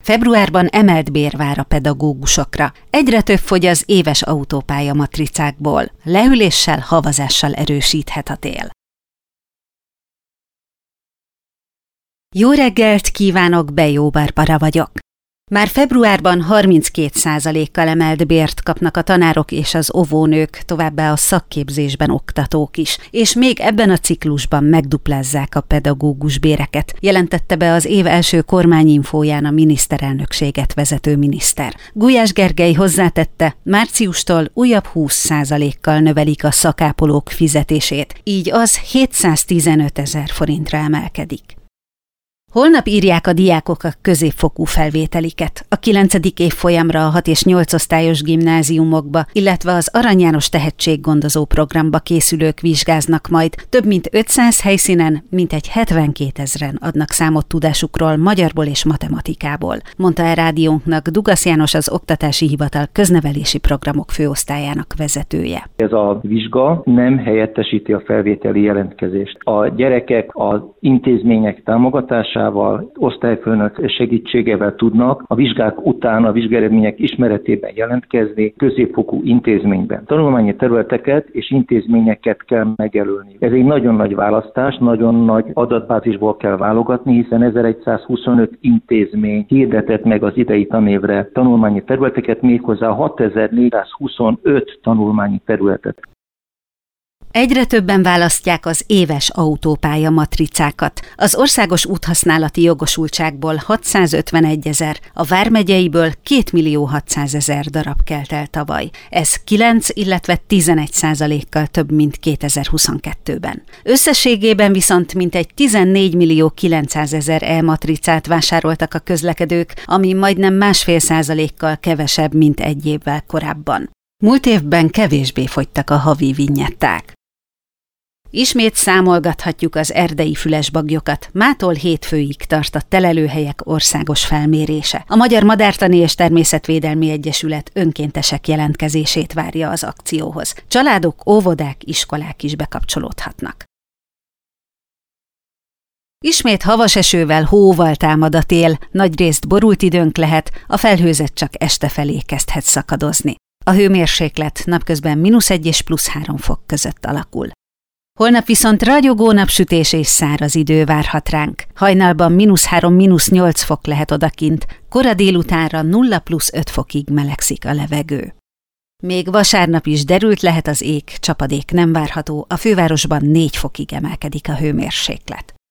Februárban emelt bér vár a pedagógusokra. Egyre több fogy az éves autópálya matricákból. Lehűléssel, havazással erősíthet a tél. Jó reggelt kívánok, Bejó Barbara vagyok. Már februárban 32%-kal emelt bért kapnak a tanárok és az óvónők, továbbá a szakképzésben oktatók is, és még ebben a ciklusban megduplázzák a pedagógus béreket, jelentette be az év első kormányinfóján a miniszterelnökséget vezető miniszter. Gulyás Gergely hozzátette, márciustól újabb 20%-kal növelik a szakápolók fizetését, így az 715 000 forintra emelkedik. Holnap írják a diákok a középfokú felvételiket. A 9. évfolyamra a 6 és 8 osztályos gimnáziumokba, illetve az Arany János tehetséggondozó programba készülők vizsgáznak majd. Több mint 500 helyszínen mintegy 72 000 adnak számot tudásukról magyarból és matematikából, mondta el rádiónknak Dugasz János, az Oktatási Hivatal köznevelési programok főosztályának vezetője. Ez a vizsga nem helyettesíti a felvételi jelentkezést. A gyerekek az intézmények támogatásával, osztályfőnök segítségével tudnak a vizsgák után a vizsgaeredmények ismeretében jelentkezni középfokú intézményben. Tanulmányi területeket és intézményeket kell megjelölni. Ez egy nagyon nagy választás, nagyon nagy adatbázisból kell válogatni, hiszen 1125 intézmény hirdetett meg az idei tanévre tanulmányi területeket, méghozzá 6425 tanulmányi területet. Egyre többen választják az éves autópálya matricákat. Az országos úthasználati jogosultságból 651 000, a vármegyeiből 2 600 000 darab kelt el tavaly. Ez 9, illetve 11%-kal több, mint 2022-ben. Összességében viszont mintegy 14 900 000 e-matricát vásároltak a közlekedők, ami majdnem 1,5%-kal kevesebb, mint egy évvel korábban. Múlt évben kevésbé fogytak a havi vignetták. Ismét számolgathatjuk az erdei fülesbaglyokat. Mától hétfőig tart a telelőhelyek országos felmérése. A Magyar Madártani és Természetvédelmi Egyesület önkéntesek jelentkezését várja az akcióhoz. Családok, óvodák, iskolák is bekapcsolódhatnak. Ismét havas esővel, hóval támad a tél, nagyrészt borult időnk lehet, a felhőzet csak este felé kezdhet szakadozni. A hőmérséklet napközben -1 és +3 fok között alakul. Holnap viszont ragyogó napsütés és száraz idő várhat ránk. Hajnalban -3, -8 fok lehet odakint, kora délutánra 0 + 5 fokig melegszik a levegő. Még vasárnap is derült lehet az ég, csapadék nem várható, a fővárosban 4 fokig emelkedik a hőmérséklet.